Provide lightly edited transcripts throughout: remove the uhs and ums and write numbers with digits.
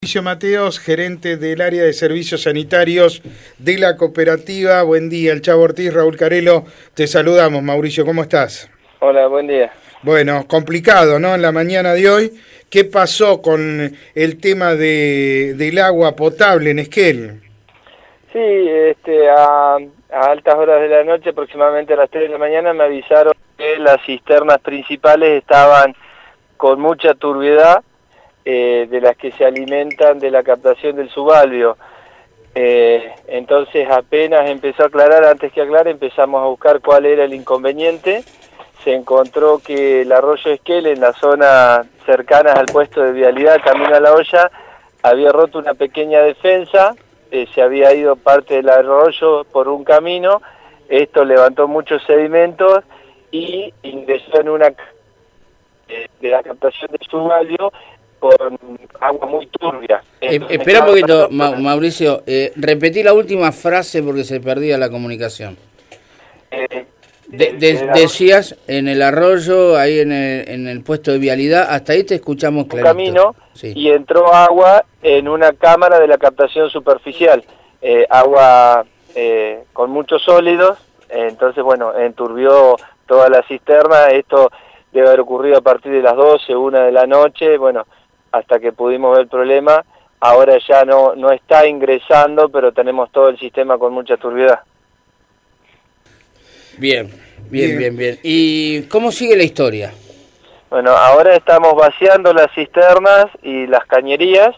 Mauricio Mateos, gerente del área de servicios sanitarios de la cooperativa. Buen día, el Chavo Ortiz, Raúl Carelo, te saludamos. Mauricio, ¿cómo estás? Hola, buen día. Bueno, complicado, ¿no? En la mañana de hoy, ¿qué pasó con el tema del agua potable en Esquel? Sí, a altas horas de la noche, aproximadamente a las 3 de la mañana, me avisaron que las cisternas principales estaban con mucha turbiedad, de las que se alimentan de la captación del subalvio. Entonces apenas empezó a aclarar, antes que aclare, empezamos a buscar cuál era el inconveniente. Se encontró que el arroyo Esquel, en la zona cercana al puesto de vialidad, camino a la olla, había roto una pequeña defensa, se había ido parte del arroyo por un camino, esto levantó muchos sedimentos y ingresó en una de la captación del subalvio con agua muy turbia. Espera un poquito, Mauricio, repetí la última frase porque se perdía la comunicación. Decías en el arroyo, ahí en el puesto de vialidad, hasta ahí te escuchamos clarito. Un camino, sí. Y entró agua en una cámara de la captación superficial, agua con muchos sólidos, entonces bueno, enturbió toda la cisterna. Esto debe haber ocurrido a partir de las 12, 1 de la noche, bueno, hasta que pudimos ver el problema. Ahora ya no está ingresando, pero tenemos todo el sistema con mucha turbiedad. Bien. ¿Y cómo sigue la historia? Bueno, ahora estamos vaciando las cisternas y las cañerías,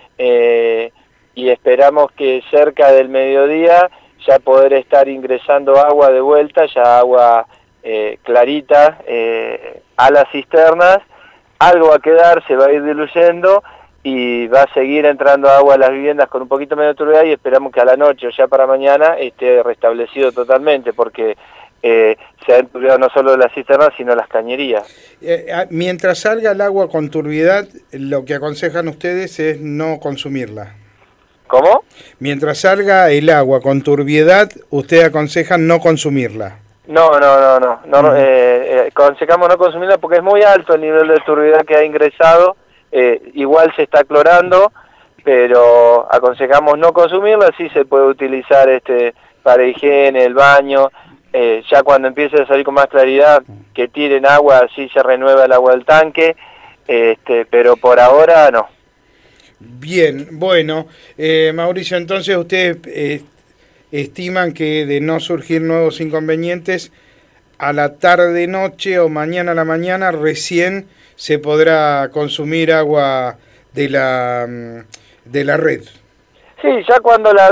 y esperamos que cerca del mediodía ya poder estar ingresando agua de vuelta, ya agua clarita, a las cisternas. Algo va a quedar, se va a ir diluyendo y va a seguir entrando agua a las viviendas con un poquito menos de turbiedad, y esperamos que a la noche o ya para mañana esté restablecido totalmente, porque se ha enturbiado no solo las cisternas, sino las cañerías. Mientras salga el agua con turbiedad, lo que aconsejan ustedes es no consumirla. ¿Cómo? Mientras salga el agua con turbiedad, ustedes aconsejan no consumirla. No, aconsejamos no consumirla porque es muy alto el nivel de turbiedad que ha ingresado. Igual se está clorando, pero aconsejamos no consumirla. Sí se puede utilizar para higiene, el baño. Ya cuando empiece a salir con más claridad, que tiren agua, así se renueva el agua del tanque, pero por ahora no. Bien, bueno, Mauricio, entonces ustedes estiman que de no surgir nuevos inconvenientes, a la tarde-noche o mañana a la mañana recién se podrá consumir agua de la red. Sí, ya cuando la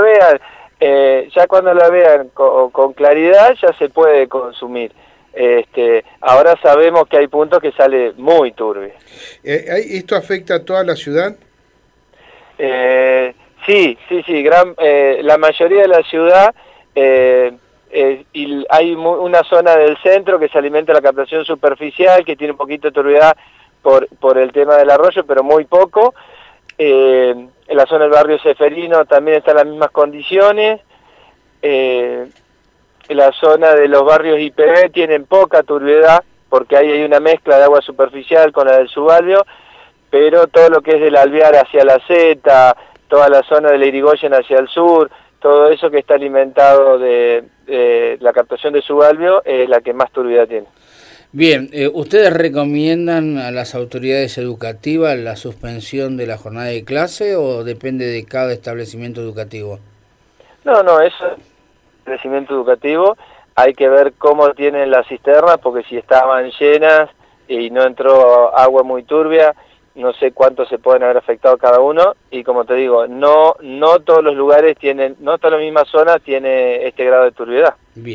vean con claridad ya se puede consumir. Ahora sabemos que hay puntos que sale muy turbio. ¿Esto afecta a toda la ciudad? Sí, la mayoría de la ciudad, y hay una zona del centro que se alimenta de la captación superficial, que tiene un poquito de turbiedad por el tema del arroyo, pero muy poco. En la zona del barrio Ceferino también están las mismas condiciones. La zona de los barrios IPB tienen poca turbiedad, porque ahí hay una mezcla de agua superficial con la del subalvio, pero todo lo que es del Alvear hacia la Zeta, toda la zona del Irigoyen hacia el sur, todo eso que está alimentado de la captación de subalvio es la que más turbiedad tiene. Bien, ¿ustedes recomiendan a las autoridades educativas la suspensión de la jornada de clase o depende de cada establecimiento educativo? No, eso es establecimiento educativo. Hay que ver cómo tienen las cisternas, porque si estaban llenas y no entró agua muy turbia, no sé cuánto se pueden haber afectado cada uno, y como te digo, no todos los lugares tienen, no todas las mismas zonas tiene este grado de turbiedad. Bien.